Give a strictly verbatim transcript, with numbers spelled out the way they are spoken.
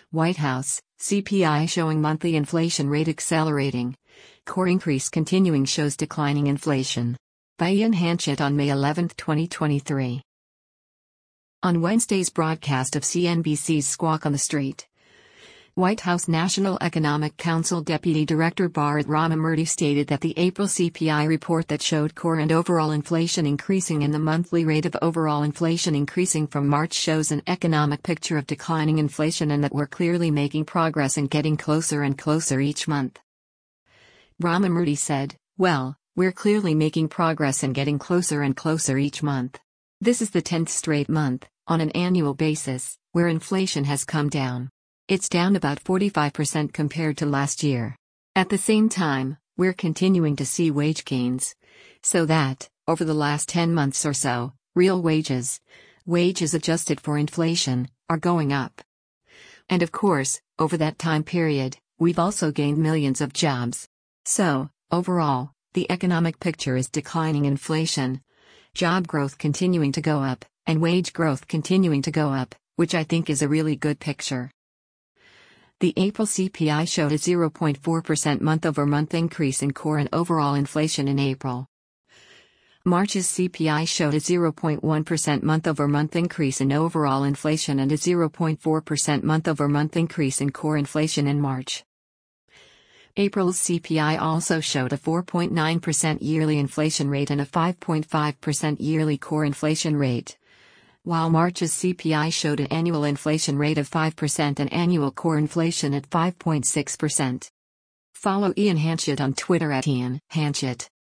White House, C P I showing monthly inflation rate accelerating. Core increase continuing shows declining inflation. By Ian Hanchett on May eleventh, twenty twenty-three. On Wednesday's broadcast of C N B C's Squawk on the Street, White House National Economic Council Deputy Director Bharat Ramamurthy stated that the April C P I report that showed core and overall inflation increasing and the monthly rate of overall inflation increasing from March shows an economic picture of declining inflation and that we're clearly making progress and getting closer and closer each month. Ramamurthy said, "Well, we're clearly making progress and getting closer and closer each month. This is the tenth straight month, on an annual basis, where inflation has come down. It's down about forty-five percent compared to last year. At the same time, we're continuing to see wage gains. So that, over the last ten months or so, real wages, wages adjusted for inflation, are going up. And of course, over that time period, we've also gained millions of jobs. So, overall, the economic picture is declining inflation, job growth continuing to go up, and wage growth continuing to go up, which I think is a really good picture." The April C P I showed a zero point four percent month-over-month increase in core and overall inflation in April. March's C P I showed a zero point one percent month-over-month increase in overall inflation and a zero point four percent month-over-month increase in core inflation in March. April's C P I also showed a four point nine percent yearly inflation rate and a five point five percent yearly core inflation rate, while March's C P I showed an annual inflation rate of five percent and annual core inflation at five point six percent. Follow Ian Hanchett on Twitter at Ian Hanchett.